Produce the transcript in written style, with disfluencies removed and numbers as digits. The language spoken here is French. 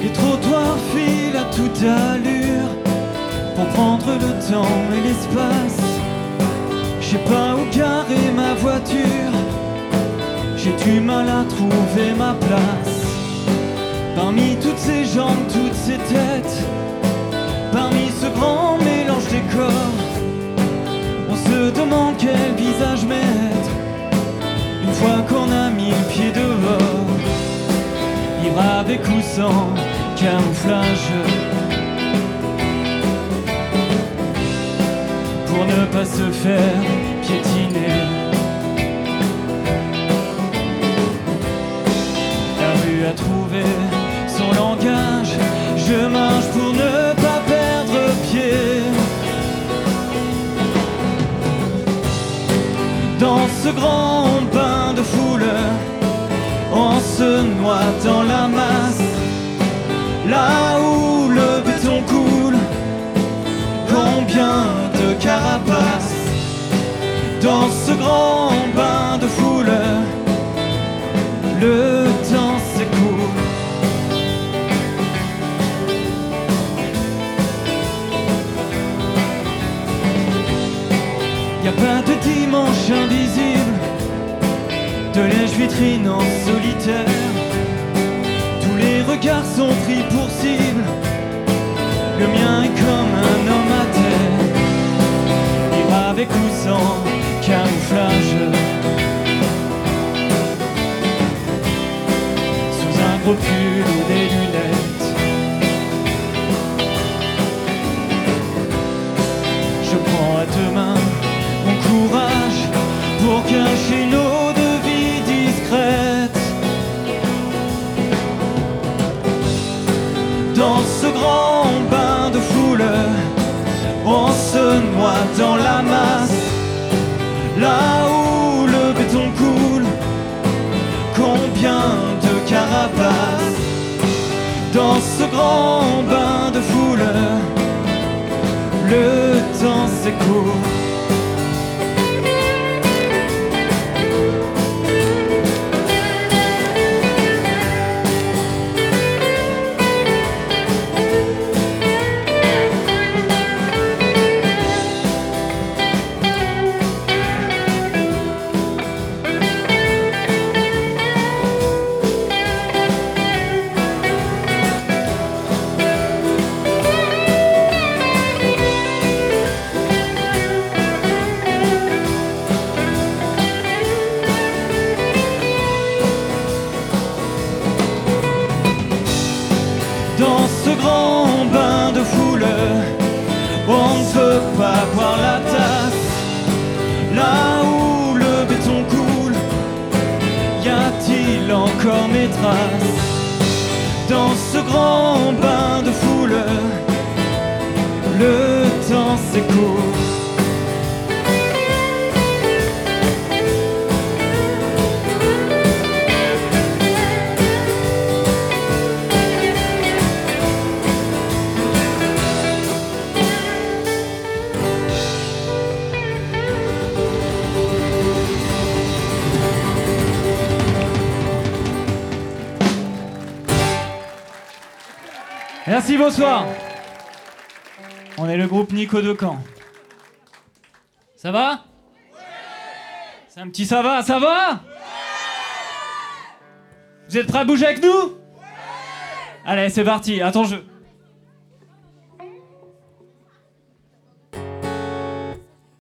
Les trottoirs filent à toute allure pour prendre le temps et l'espace. Je sais pas où garer ma voiture, j'ai du mal à trouver ma place. Parmi toutes ces jambes, toutes ces têtes, parmi ce grand mélange des corps, on se demande quel visage mettre une fois qu'on a mis le pied dehors. Libre avec ou sans camouflage, pour ne pas se faire piétiner. La rue a trouvé son langage, je marche pour ne pas perdre pied. Dans ce grand bain de foule, on se noie dans la masse. Là où le béton coule, combien de carapaces. Dans ce grand bain de foule, le temps s'écoule. Y a pas de dimanche invisible, de lèche-vitrine en solitaire. Tous les regards sont pris pour cible, le mien est comme un homme à terre. Libre avec ou sans camouflage, sous un gros pull ou des lunettes. Je prends à deux mains mon courage pour cacher nos deux vies discrètes. Dans ce grand bain de foule, on se noie dans la masse. Là où le béton coule, combien de carapaces. Dans ce grand bain de foule, le temps s'écoule. Dans ce grand bain de foule, on ne peut pas boire la tasse. Là où le béton coule, y a-t-il encore mes traces? Dans ce grand bain de foule, le temps s'écoule. Merci, bonsoir. On est le groupe Nico de Caen. Ça va? C'est un petit ça va, ça va? Vous êtes prêts à bouger avec nous? Allez, c'est parti. Attends,